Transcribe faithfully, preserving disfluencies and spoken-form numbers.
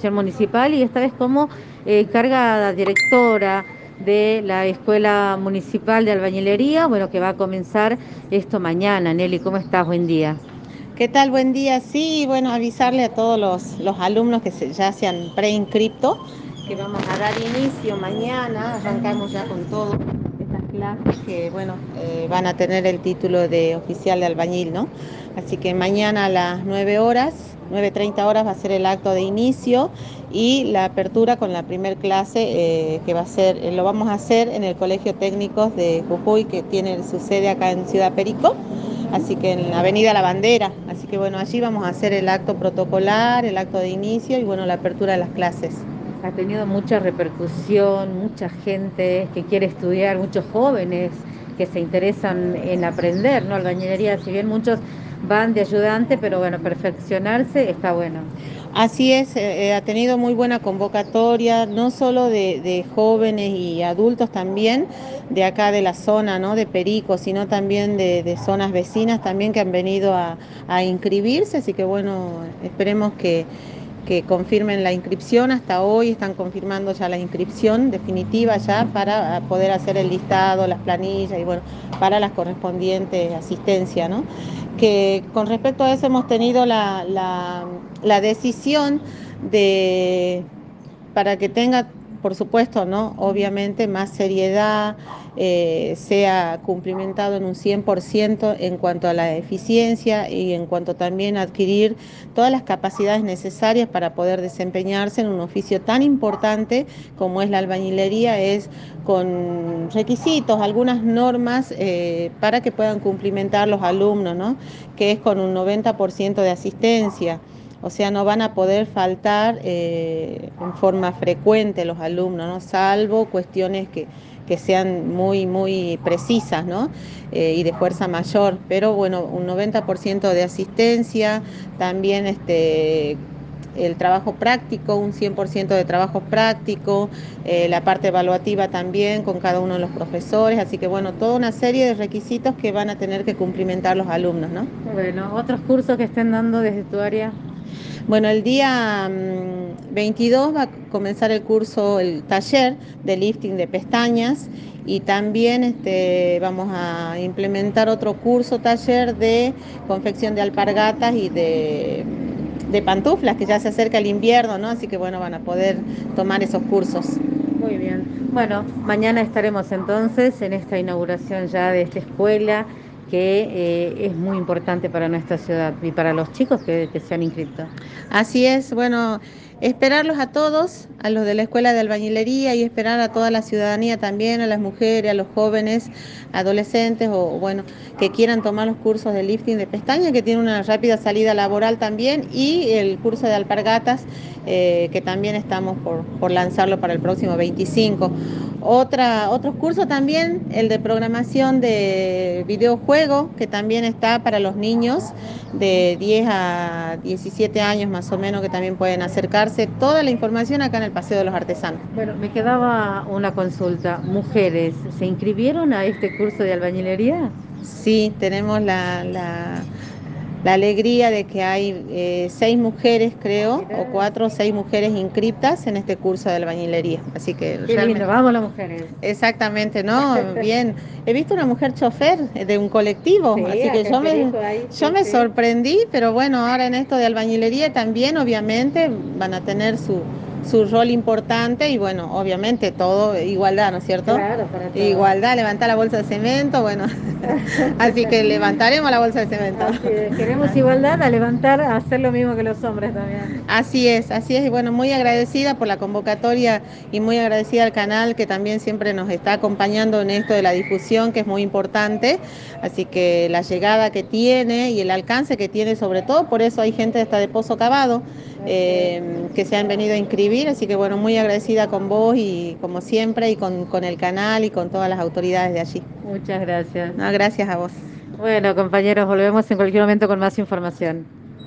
Educación Municipal y esta vez como eh, encargada directora de la Escuela Municipal de Albañilería, bueno, que va a comenzar esto mañana. Nelly, ¿cómo estás? Buen día. ¿Qué tal? Buen día. Sí, bueno, avisarle a todos los, los alumnos que se, ya se han preinscripto que vamos a dar inicio mañana, arrancamos ya con todas estas clases que, bueno, eh, van a tener el título de oficial de albañil, ¿no? Así que mañana a las nueve horas, nueve treinta horas va a ser el acto de inicio y la apertura con la primer clase eh, que va a ser, eh, lo vamos a hacer en el Colegio Técnicos de Jujuy, que tiene su sede acá en Ciudad Perico. Así que en la Avenida La Bandera, así que bueno, allí vamos a hacer el acto protocolar, el acto de inicio y bueno, la apertura de las clases. Ha tenido mucha repercusión, mucha gente que quiere estudiar, muchos jóvenes que se interesan en aprender, ¿no? Albañilería, si bien muchos van de ayudante, pero bueno, perfeccionarse está bueno. Así es, eh, ha tenido muy buena convocatoria, no solo de, de jóvenes y adultos también, de acá de la zona, ¿no? De Perico, sino también de, de zonas vecinas también que han venido a, a inscribirse, así que bueno, esperemos que, que confirmen la inscripción. Hasta hoy están confirmando ya la inscripción definitiva ya para poder hacer el listado, las planillas y bueno, para las correspondientes asistencia, ¿no? Que con respecto a eso hemos tenido la, la, la decisión de, para que tenga, por supuesto, ¿no? Obviamente más seriedad, eh, sea cumplimentado en un cien por ciento en cuanto a la eficiencia y en cuanto también a adquirir todas las capacidades necesarias para poder desempeñarse en un oficio tan importante como es la albañilería, es con requisitos, algunas normas eh, para que puedan cumplimentar los alumnos, ¿no? Que es con un noventa por ciento de asistencia. O sea, no van a poder faltar eh, en forma frecuente los alumnos, ¿no? Salvo cuestiones que, que sean muy, muy precisas, ¿no? Eh, y de fuerza mayor. Pero bueno, un noventa por ciento de asistencia, también este, el trabajo práctico, un cien por ciento de trabajo práctico, eh, la parte evaluativa también con cada uno de los profesores. Así que bueno, toda una serie de requisitos que van a tener que cumplimentar los alumnos, ¿no? Bueno, otros cursos que estén dando desde tu área. Bueno, el día mm, veintidós va a comenzar el curso, el taller de lifting de pestañas y también este, vamos a implementar otro curso, taller de confección de alpargatas y de, de pantuflas, que ya se acerca el invierno, ¿no? Así que bueno, van a poder tomar esos cursos. Muy bien. Bueno, mañana estaremos entonces en esta inauguración ya de esta escuela que eh, es muy importante para nuestra ciudad y para los chicos que, que se han inscrito. Así es, bueno, esperarlos a todos, a los de la Escuela de Albañilería y esperar a toda la ciudadanía también, a las mujeres, a los jóvenes, adolescentes o bueno, que quieran tomar los cursos de lifting de pestañas, que tiene una rápida salida laboral también, y el curso de alpargatas, eh, que también estamos por, por lanzarlo para el próximo veinticinco. Otra, otros cursos también, el de programación de videojuego, que también está para los niños de diez a diecisiete años más o menos, que también pueden acercarse. Toda la información acá en el Paseo de los Artesanos. Bueno, me quedaba una consulta. Mujeres, ¿se inscribieron a este curso de albañilería? Sí, tenemos la, la, la alegría de que hay eh, seis mujeres, creo, o Mirá, cuatro o seis mujeres inscriptas en este curso de albañilería. Así que qué lindo, realmente, vamos las mujeres. exactamente, ¿no? Bien. He visto una mujer chofer de un colectivo, Sí, así que acá en yo me, Perico ahí, yo sí, me sí. sorprendí, pero bueno, ahora en esto de albañilería también, obviamente, van a tener su, su rol importante y bueno, obviamente todo igualdad, ¿no es cierto? Claro, para todas. Igualdad, levantar la bolsa de cemento, bueno, así que levantaremos la bolsa de cemento. Así es, queremos igualdad a levantar, a hacer lo mismo que los hombres también. Así es, así es, y bueno, muy agradecida por la convocatoria y muy agradecida al canal que también siempre nos está acompañando en esto de la difusión, que es muy importante, así que la llegada que tiene y el alcance que tiene, sobre todo, por eso hay gente hasta de Pozo Cavado Así es. eh, que se han venido a inscribir, así que bueno, muy agradecida con vos y como siempre, y con, con el canal y con todas las autoridades de allí. Muchas gracias. No, gracias a vos. Bueno, compañeros, volvemos en cualquier momento con más información.